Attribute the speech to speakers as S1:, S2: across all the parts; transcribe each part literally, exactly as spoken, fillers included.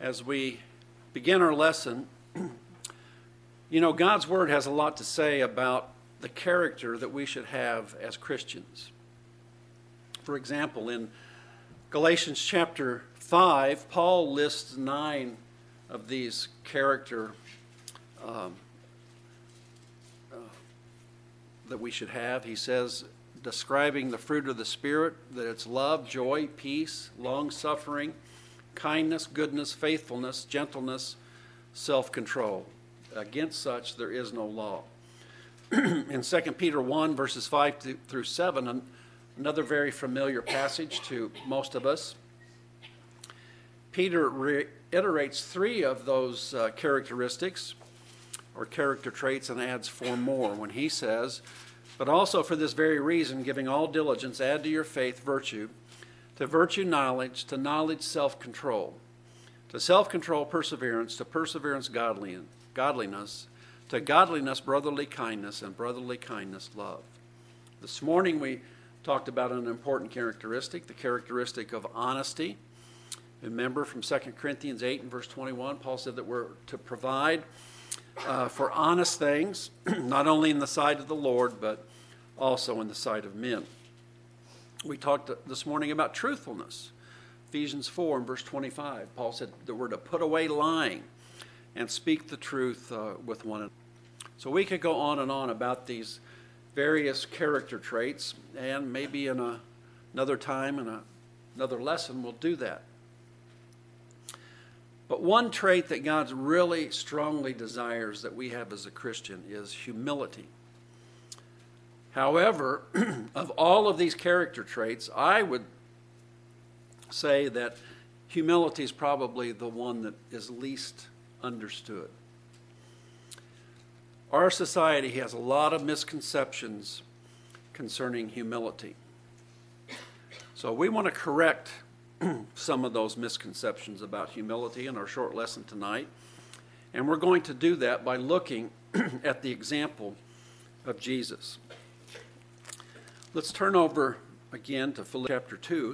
S1: as we begin our lesson, you know, God's Word has a lot to say about the character that we should have as Christians. For example, in Galatians chapter five, Paul lists nine of these character um, uh, that we should have. He says, describing the fruit of the Spirit, that it's love, joy, peace, long-suffering, kindness, goodness, faithfulness, gentleness, self-control. Against such there is no law. In Second Peter one, verses five through seven, another very familiar passage to most of us, Peter reiterates three of those uh, characteristics or character traits and adds four more when he says, but also for this very reason, giving all diligence, add to your faith virtue, to virtue knowledge, to knowledge self-control, to self-control perseverance, to perseverance godliness, to godliness brotherly kindness, and brotherly kindness love. This morning we talked about an important characteristic, the characteristic of honesty. Remember from Second Corinthians eight and verse twenty-one, Paul said that we're to provide uh, for honest things, not only in the sight of the Lord, but also in the sight of men. We talked this morning about truthfulness. Ephesians four and verse twenty-five, Paul said that we're to put away lying and speak the truth uh, with one another. So we could go on and on about these various character traits, and maybe in a, another time, in a, another lesson, we'll do that. But one trait that God really strongly desires that we have as a Christian is humility. However, of all of these character traits, I would say that humility is probably the one that is least understood. Our society has a lot of misconceptions concerning humility. So we want to correct some of those misconceptions about humility in our short lesson tonight. And we're going to do that by looking at the example of Jesus. Let's turn over again to Philippians chapter two.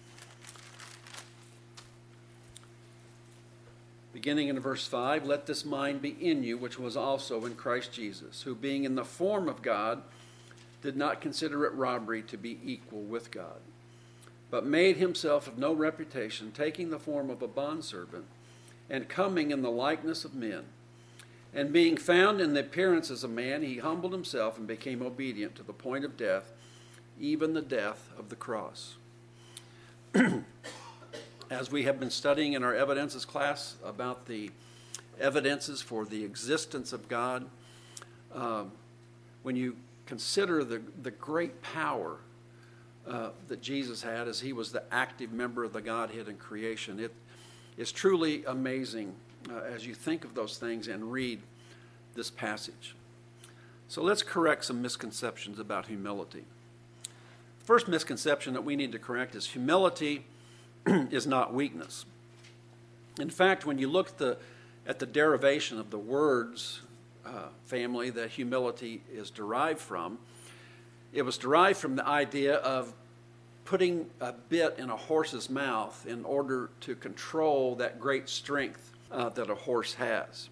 S1: Beginning in verse five, let this mind be in you, which was also in Christ Jesus, who being in the form of God, did not consider it robbery to be equal with God, but made himself of no reputation, taking the form of a bondservant, and coming in the likeness of men. And being found in the appearance as a man, he humbled himself and became obedient to the point of death, even the death of the cross. As we have been studying in our evidences class about the evidences for the existence of God, um, when you consider the, the great power uh, that Jesus had as he was the active member of the Godhead in creation, it is truly amazing uh, as you think of those things and read this passage. So let's correct some misconceptions about humility. The first misconception that we need to correct is humility is not weakness. In fact, when you look at the, at the derivation of the words uh, family that humility is derived from, it was derived from the idea of putting a bit in a horse's mouth in order to control that great strength uh, that a horse has.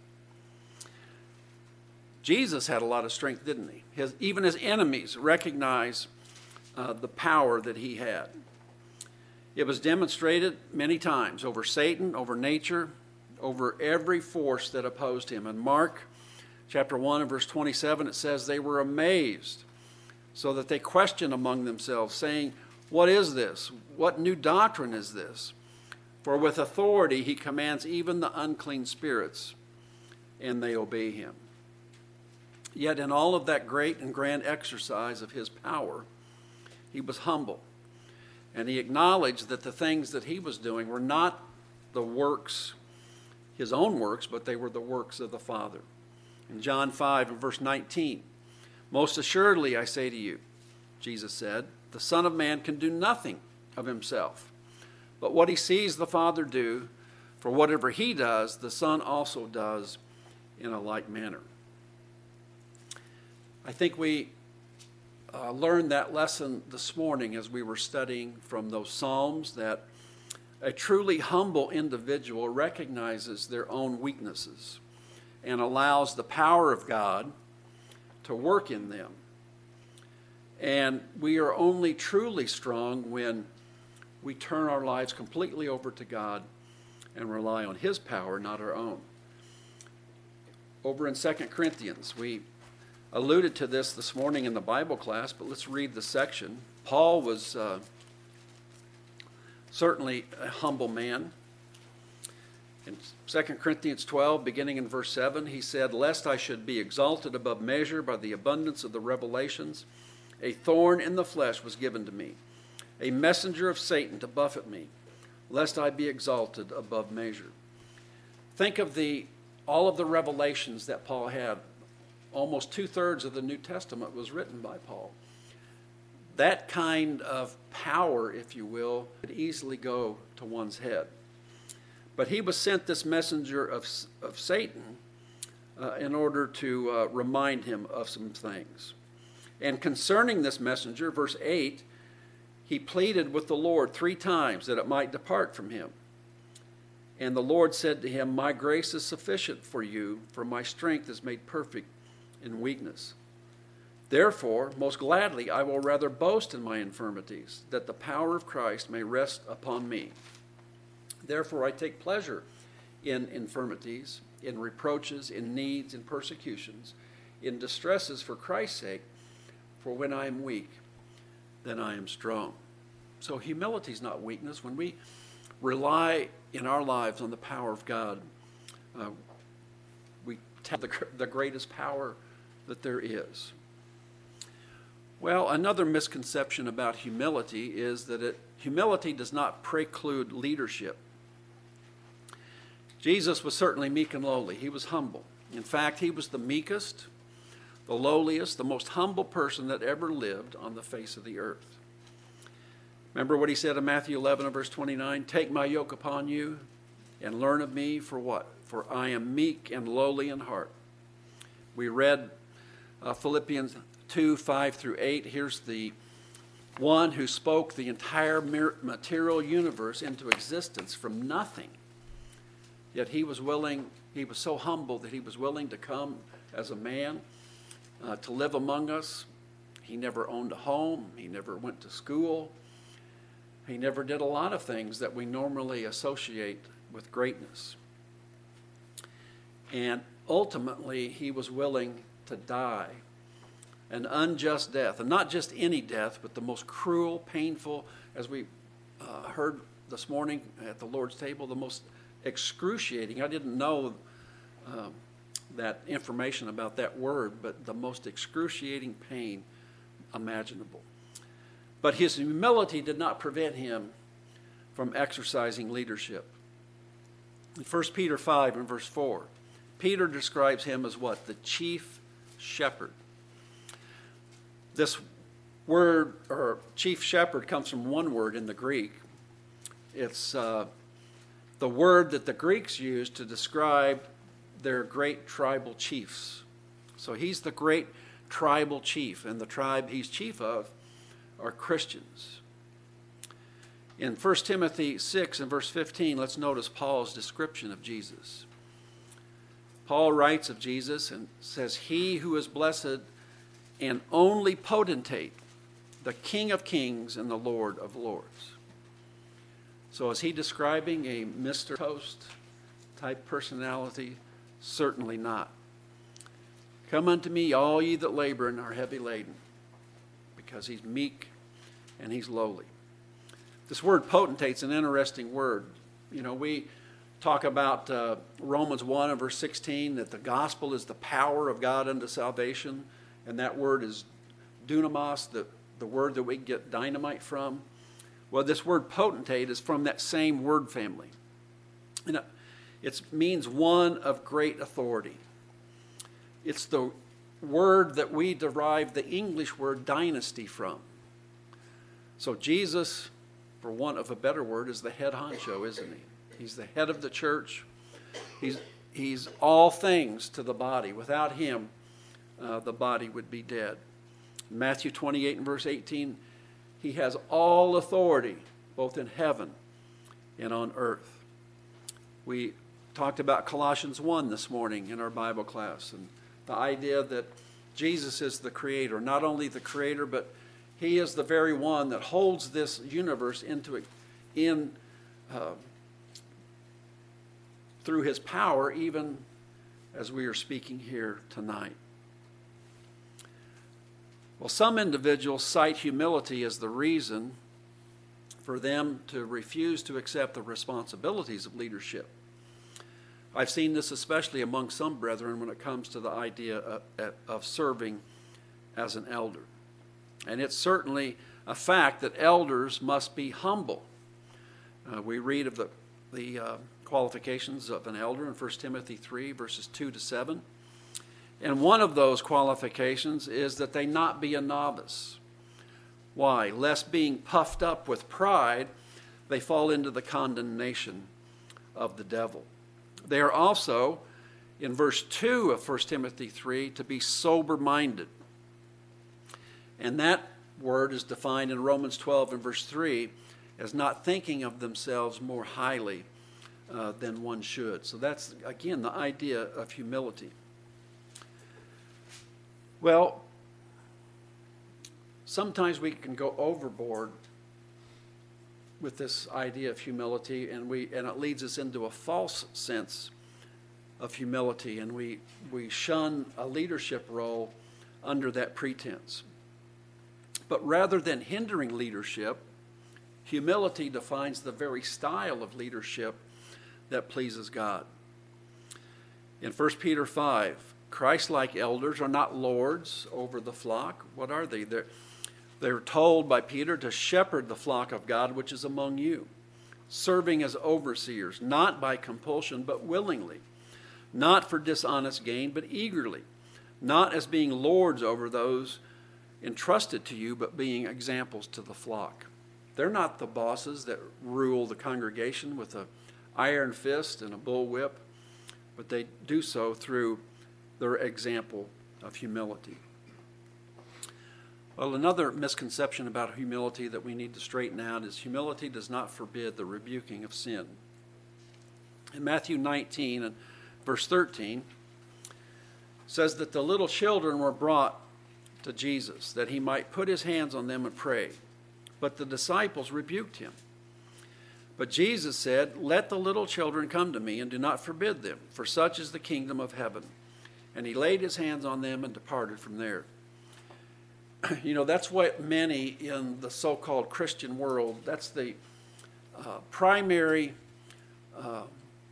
S1: Jesus had a lot of strength, didn't he? His, even his enemies recognize uh, the power that he had. It was demonstrated many times over Satan, over nature, over every force that opposed him. In Mark chapter one and verse twenty-seven, it says, they were amazed, so that they questioned among themselves, saying, what is this? What new doctrine is this? For with authority he commands even the unclean spirits, and they obey him. Yet in all of that great and grand exercise of his power, he was humble. And he acknowledged that the things that he was doing were not the works, his own works, but they were the works of the Father. In John five and verse nineteen, most assuredly I say to you, Jesus said, the Son of Man can do nothing of himself, but what he sees the Father do, for whatever he does, the Son also does in a like manner. I think we Uh, learned that lesson this morning as we were studying from those Psalms that A truly humble individual recognizes their own weaknesses and allows the power of God to work in them. And we are only truly strong when we turn our lives completely over to God and rely on His power, not our own. Over in Second Corinthians, we alluded to this this morning in the Bible class, but let's read the section. Paul was uh, certainly a humble man. In Second Corinthians twelve, beginning in verse seven, he said, "Lest I should be exalted above measure by the abundance of the revelations, a thorn in the flesh was given to me, a messenger of Satan to buffet me, lest I be exalted above measure." Think of the all of the revelations that Paul had. Almost two-thirds of the New Testament was written by Paul. That kind of power, if you will, could easily go to one's head. But he was sent this messenger of, of Satan uh, in order to uh, remind him of some things. And concerning this messenger, verse eight, he pleaded with the Lord three times that it might depart from him. And the Lord said to him, "My grace is sufficient for you, for my strength is made perfect in weakness. Therefore, most gladly I will rather boast in my infirmities, that the power of Christ may rest upon me. Therefore I take pleasure in infirmities, in reproaches, in needs, in persecutions, in distresses for Christ's sake, for when I am weak, then I am strong." So humility is not weakness. When we rely in our lives on the power of God, uh, we have the, the greatest power that there is. Well, another misconception about humility is that it, humility does not preclude leadership. Jesus was certainly meek and lowly. He was humble. In fact, he was the meekest, the lowliest, the most humble person that ever lived on the face of the earth. Remember what he said in Matthew eleven and verse twenty-nine? "Take my yoke upon you and learn of me, for what? For I am meek and lowly in heart." We read uh, Philippians two, five through eight. Here's the one who spoke the entire material universe into existence from nothing. Yet he was willing, he was so humble that he was willing to come as a man uh, to live among us. He never owned a home. He never went to school. He never did a lot of things that we normally associate with greatness. And ultimately, he was willing to die an unjust death, and not just any death, but the most cruel, painful, as we uh, heard this morning at the Lord's table, the most excruciating. I didn't know um, that information about that word, but the most excruciating pain imaginable. But his humility did not prevent him from exercising leadership. In First Peter five and verse four, Peter describes him as what? The chief shepherd. This word, or chief shepherd, comes from one word in the Greek. It's uh, the word that the Greeks used to describe their great tribal chiefs. So he's the great tribal chief, and the tribe he's chief of are Christians. In First Timothy six and verse fifteen, let's notice Paul's description of Jesus. Paul writes of Jesus and says, "He who is blessed and only potentate, the King of kings and the Lord of lords." So is he describing a Mister Toast type personality? Certainly not. "Come unto me, all ye that labor and are heavy laden," because he's meek and he's lowly. This word potentate's an interesting word. You know, we talk about uh, Romans one and verse sixteen, that the gospel is the power of God unto salvation, and that word is dunamis, the, the word that we get dynamite from. Well, this word potentate is from that same word family. And it, it means one of great authority. It's the word that we derive the English word dynasty from. So Jesus, for want of a better word, is the head honcho, isn't he? He's the head of the church. He's, he's all things to the body. Without him, uh, the body would be dead. In Matthew twenty-eight and verse eighteen, he has all authority, both in heaven and on earth. We talked about Colossians one this morning in our Bible class, and the idea that Jesus is the creator, not only the creator, but he is the very one that holds this universe into it in uh, through his power, even as we are speaking here tonight. Well, some individuals cite humility as the reason for them to refuse to accept the responsibilities of leadership. I've seen this especially among some brethren when it comes to the idea of, of serving as an elder. And it's certainly a fact that elders must be humble. Uh, we read of the, the uh, qualifications of an elder in First Timothy three, verses two to seven. And one of those qualifications is that they not be a novice. Why? Lest being puffed up with pride, they fall into the condemnation of the devil. They are also, in verse two of First Timothy three, to be sober-minded. And that word is defined in Romans twelve and verse three as not thinking of themselves more highly uh, than one should. So that's, again, the idea of humility. Well, sometimes we can go overboard with this idea of humility, and we and it leads us into a false sense of humility, and we we shun a leadership role under that pretense. But rather than hindering leadership, humility defines the very style of leadership that pleases God. In First Peter five, Christ-like elders are not lords over the flock. What are they? They're They're told by Peter to shepherd the flock of God which is among you, serving as overseers, not by compulsion, but willingly, not for dishonest gain, but eagerly, not as being lords over those entrusted to you, but being examples to the flock. They're not the bosses that rule the congregation with an iron fist and a bullwhip, but they do so through their example of humility. Well, another misconception about humility that we need to straighten out is humility does not forbid the rebuking of sin. In Matthew nineteen and verse thirteen, it says that the little children were brought to Jesus, that he might put his hands on them and pray. But the disciples rebuked him. But Jesus said, "Let the little children come to me, and do not forbid them, for such is the kingdom of heaven." And he laid his hands on them and departed from there. You know, that's what many in the so-called Christian world, that's the uh, primary uh,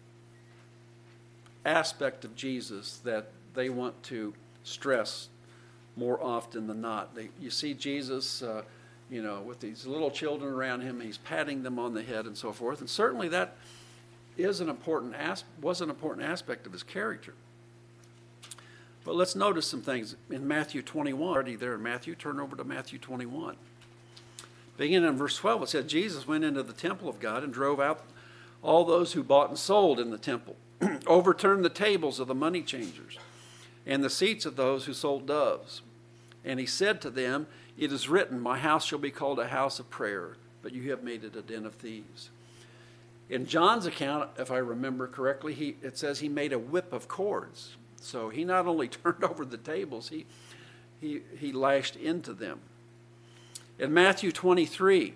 S1: aspect of Jesus that they want to stress more often than not. They, you see Jesus, uh, you know, with these little children around him, he's patting them on the head and so forth. And certainly that is an important as- was an important aspect of his character. But let's notice some things in Matthew twenty-one. Already there in Matthew, turn over to Matthew twenty-one. Beginning in verse twelve, it said, Jesus went into the temple of God and drove out all those who bought and sold in the temple, overturned the tables of the money changers and the seats of those who sold doves. And he said to them, "It is written, my house shall be called a house of prayer, but you have made it a den of thieves." In John's account, if I remember correctly, he, it says he made a whip of cords. So he not only turned over the tables, he, he, he lashed into them. In Matthew twenty-three,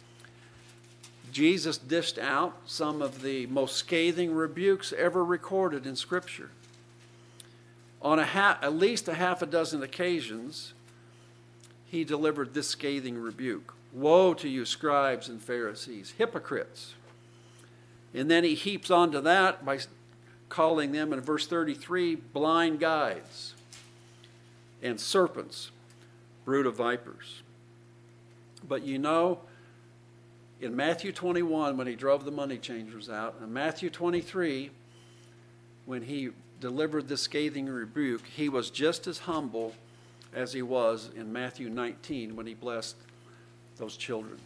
S1: Jesus dished out some of the most scathing rebukes ever recorded in Scripture. On a ha- at least a half a dozen occasions, he delivered this scathing rebuke. "Woe to you, scribes and Pharisees, hypocrites." And then he heaps onto that by calling them in verse thirty-three, blind guides and serpents, brood of vipers. But you know, in Matthew twenty-one, when he drove the money changers out, and Matthew twenty-three, when he delivered this scathing rebuke, he was just as humble as he was in Matthew nineteen when he blessed those children.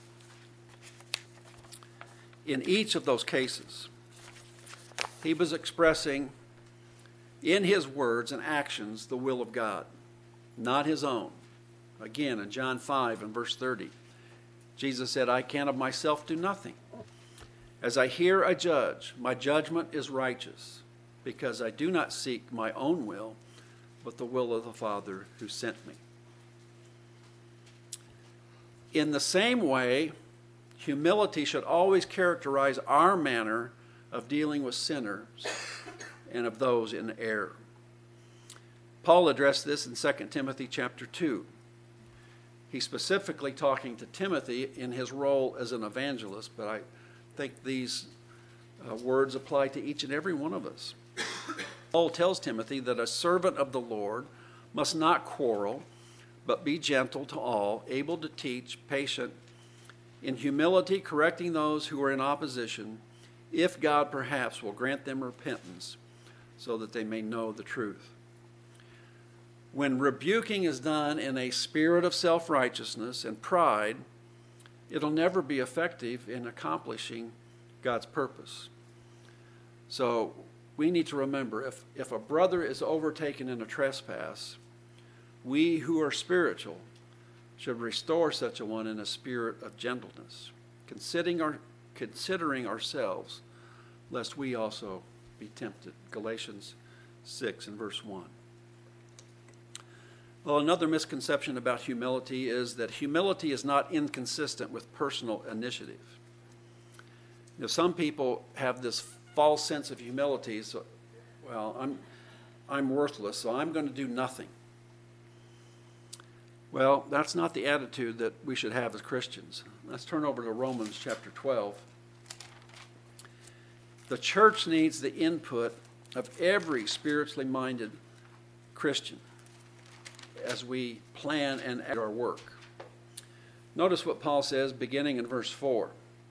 S1: In each of those cases, he was expressing in his words and actions the will of God, not his own. Again, in John five and verse thirty, Jesus said, "I can of myself do nothing." As I hear, I judge. My judgment is righteous, because I do not seek my own will, but the will of the Father who sent me. In the same way, humility should always characterize our manner of dealing with sinners and of those in error. Paul addressed this in Second Timothy chapter two. He's specifically talking to Timothy in his role as an evangelist, but I think these uh, words apply to each and every one of us. Paul tells Timothy that a servant of the Lord must not quarrel, but be gentle to all, able to teach, patient, in humility correcting those who are in opposition, if God perhaps will grant them repentance, so that they may know the truth. When rebuking is done in a spirit of self-righteousness and pride, it'll never be effective in accomplishing God's purpose. So we need to remember, if, if a brother is overtaken in a trespass, we who are spiritual should restore such a one in a spirit of gentleness, considering, our, considering ourselves, lest we also be tempted. Galatians six and verse one. Well, another misconception about humility is that humility is not inconsistent with personal initiative. You know, some people have this false sense of humility. So, well, I'm, I'm worthless, so I'm going to do nothing. Well, that's not the attitude that we should have as Christians. Let's turn over to Romans chapter twelve. The church needs the input of every spiritually minded Christian as we plan and act our work. Notice what Paul says beginning in verse four.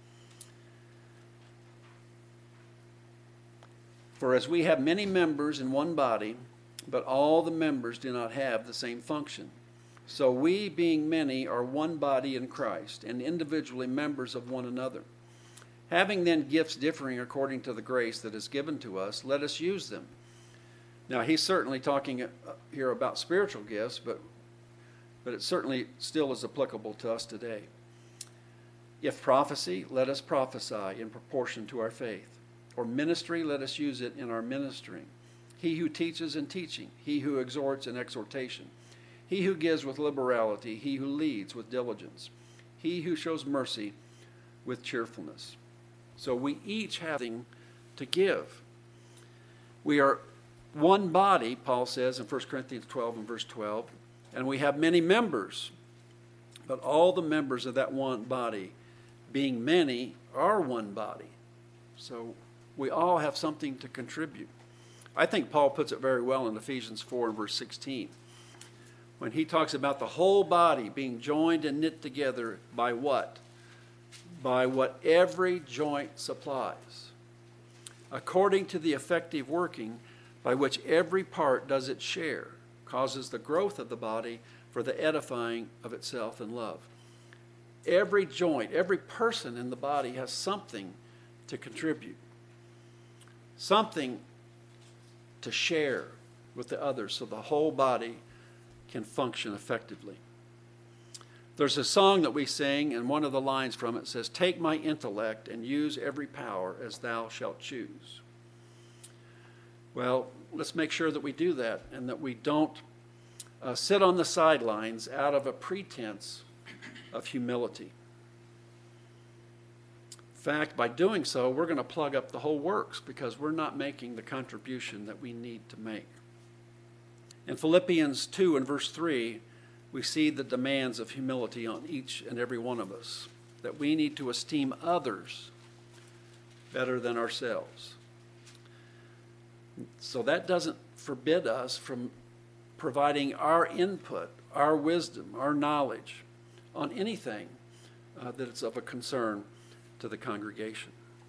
S1: For as we have many members in one body, but all the members do not have the same function. So we, being many, are one body in Christ, and individually members of one another. Having then gifts differing according to the grace that is given to us, let us use them. Now, he's certainly talking here about spiritual gifts, but, but it certainly still is applicable to us today. If prophecy, let us prophesy in proportion to our faith. Or ministry, let us use it in our ministering. He who teaches in teaching, he who exhorts in exhortation, he who gives with liberality, he who leads with diligence, he who shows mercy with cheerfulness. So we each have something to give. We are one body, Paul says in First Corinthians twelve and verse twelve, and we have many members, but all the members of that one body, being many, are one body. So we all have something to contribute. I think Paul puts it very well in Ephesians four and verse sixteen. When he talks about the whole body being joined and knit together by what? By what every joint supplies, according to the effective working by which every part does its share, causes the growth of the body for the edifying of itself in love. Every joint, every person in the body has something to contribute, something to share with the others so the whole body can function effectively. There's a song that we sing, and one of the lines from it says, "Take my intellect and use every power as thou shalt choose." Well, let's make sure that we do that and that we don't uh, sit on the sidelines out of a pretense of humility. In fact, by doing so, we're going to plug up the whole works because we're not making the contribution that we need to make. In Philippians two and verse three, we see the demands of humility on each and every one of us, that we need to esteem others better than ourselves. So that doesn't forbid us from providing our input, our wisdom, our knowledge on anything uh, that is of a concern to the congregation.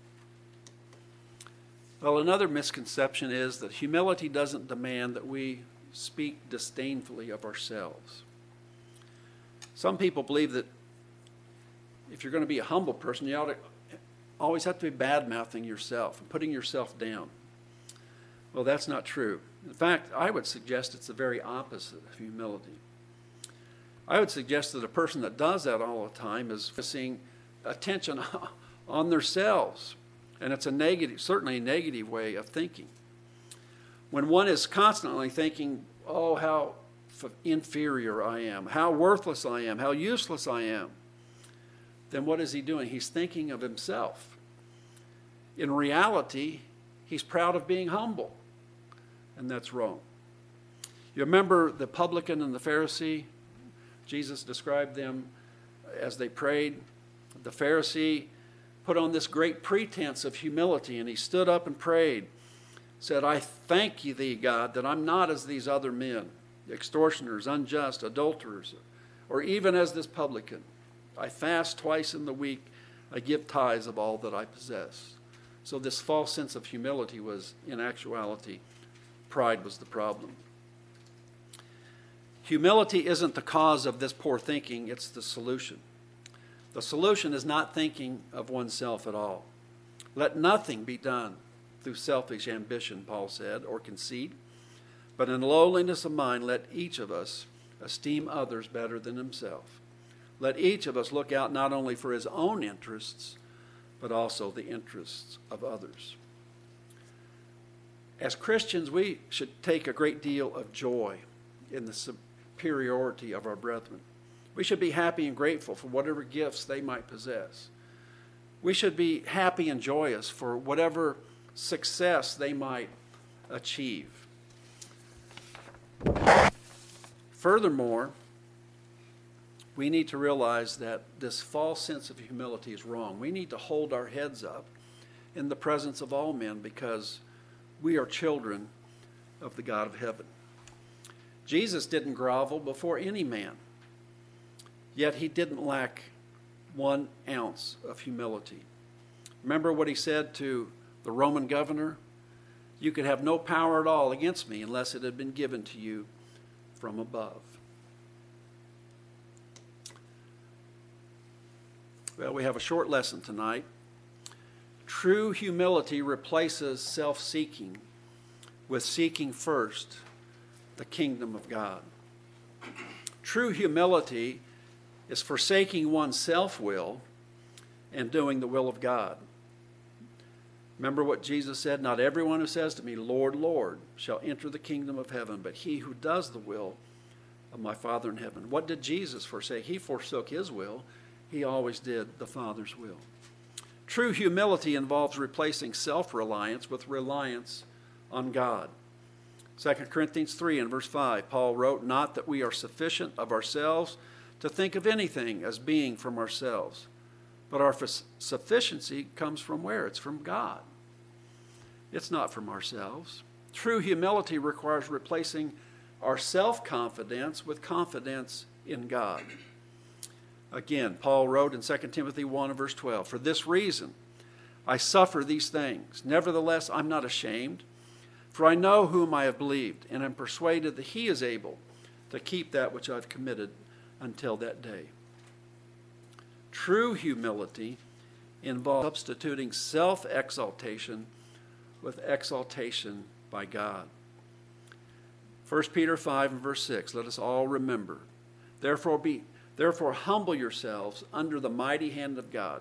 S1: Well, another misconception is that humility doesn't demand that we speak disdainfully of ourselves. Some people believe that if you're going to be a humble person, you ought to always have to be bad-mouthing yourself and putting yourself down. Well, that's not true. In fact, I would suggest it's the very opposite of humility. I would suggest that a person that does that all the time is focusing attention on themselves And it's a negative, certainly a negative way of thinking. When one is constantly thinking, oh, how inferior I am, how worthless I am, how useless I am, then what is he doing? He's thinking of himself. In reality, he's proud of being humble, and that's wrong. You remember the publican and the Pharisee? Jesus described them as they prayed. The Pharisee put on this great pretense of humility, and he stood up and prayed, said, I thank you, thee, God, that I'm not as these other men, extortioners, unjust, adulterers, or even as this publican. I fast twice in the week. I give tithes of all that I possess. So this false sense of humility was, in actuality, pride was the problem. Humility isn't the cause of this poor thinking, it's the solution. The solution is not thinking of oneself at all. Let nothing be done through selfish ambition, Paul said, or conceit, but in lowliness of mind let each of us esteem others better than himself. Let each of us look out not only for his own interests, but also the interests of others. As Christians, we should take a great deal of joy in the superiority of our brethren. We should be happy and grateful for whatever gifts they might possess. We should be happy and joyous for whatever success they might achieve. Furthermore, we need to realize that this false sense of humility is wrong. We need to hold our heads up in the presence of all men because we are children of the God of heaven. Jesus didn't grovel before any man, yet he didn't lack one ounce of humility. Remember what he said to the Roman governor? You could have no power at all against me unless it had been given to you from above. Well, we have a short lesson tonight. True humility replaces self-seeking with seeking first the kingdom of God. True humility is forsaking one's self-will and doing the will of God. Remember what Jesus said, not everyone who says to me, Lord, Lord, shall enter the kingdom of heaven, but he who does the will of my Father in heaven. What did Jesus forsake? He forsook his will. He always did the Father's will. True humility involves replacing self-reliance with reliance on God. Second Corinthians three and verse five, Paul wrote, not that we are sufficient of ourselves to think of anything as being from ourselves, but our sufficiency comes from where? It's from God. It's not from ourselves. True humility requires replacing our self-confidence with confidence in God. Again, Paul wrote in Second Timothy one and verse twelve, for this reason I suffer these things. Nevertheless, I'm not ashamed, for I know whom I have believed, and am persuaded that he is able to keep that which I've committed until that day. True humility involves substituting self-exaltation with exaltation by God. First Peter five and verse six, let us all remember, therefore be Therefore, humble yourselves under the mighty hand of God,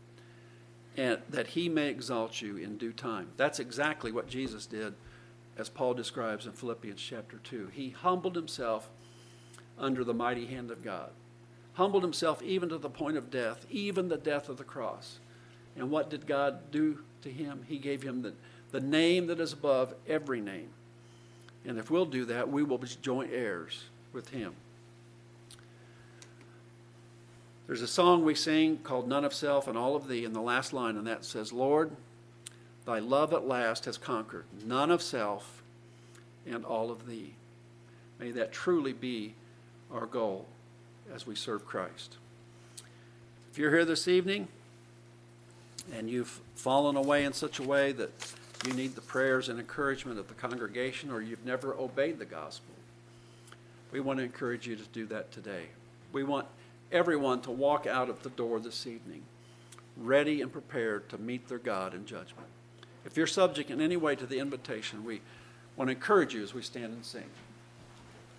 S1: and that he may exalt you in due time. That's exactly what Jesus did, as Paul describes in Philippians chapter two. He humbled himself under the mighty hand of God. Humbled himself even to the point of death, even the death of the cross. And what did God do to him? He gave him the, the name that is above every name. And if we'll do that, we will be joint heirs with him. There's a song we sing called None of Self and All of Thee, and the last line on that says, Lord, thy love at last has conquered none of self and all of thee. May that truly be our goal as we serve Christ. If you're here this evening and you've fallen away in such a way that you need the prayers and encouragement of the congregation, or you've never obeyed the gospel, we want to encourage you to do that today. We want everyone to walk out of the door this evening ready and prepared to meet their God in judgment. If you're subject in any way to the invitation, we want to encourage you as we stand and sing.